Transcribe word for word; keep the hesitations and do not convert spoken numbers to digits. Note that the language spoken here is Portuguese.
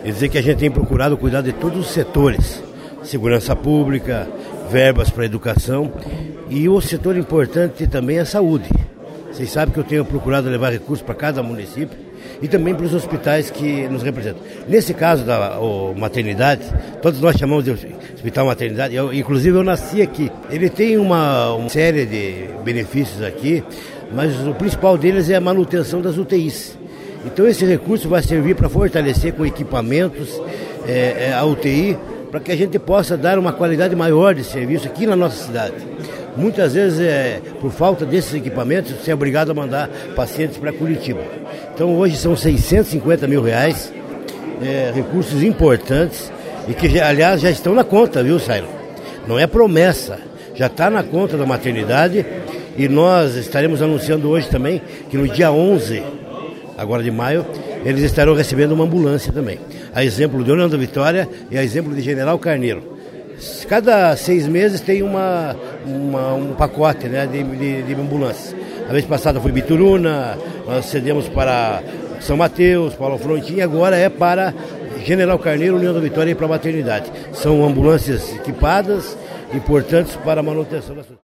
e dizer que a gente tem procurado cuidar de todos os setores, segurança pública, verbas para educação, e o setor importante também é a saúde. Vocês sabem que eu tenho procurado levar recursos para cada município e também para os hospitais que nos representam. Nesse caso da o, maternidade, todos nós chamamos de hospital maternidade, eu, inclusive eu nasci aqui. Ele tem uma, uma série de benefícios aqui, mas o principal deles é a manutenção das U T Is. Então esse recurso vai servir para fortalecer com equipamentos é, é, a U T I, para que a gente possa dar uma qualidade maior de serviço aqui na nossa cidade. Muitas vezes, é, por falta desses equipamentos, você é obrigado a mandar pacientes para Curitiba. Então hoje são seiscentos e cinquenta mil reais, é, recursos importantes, e que, aliás, já estão na conta, viu, Sailo? Não é promessa, já está na conta da maternidade, e nós estaremos anunciando hoje também que no dia onze, agora de maio, eles estarão recebendo uma ambulância também. A exemplo de União da Vitória e a exemplo de General Carneiro. Cada seis meses tem uma, uma, um pacote, né, de, de, de ambulâncias. A vez passada foi Bituruna, nós cedemos para São Mateus, Paulo Frontin, agora é para General Carneiro, União da Vitória e para a maternidade. São ambulâncias equipadas, importantes para a manutenção da sociedade.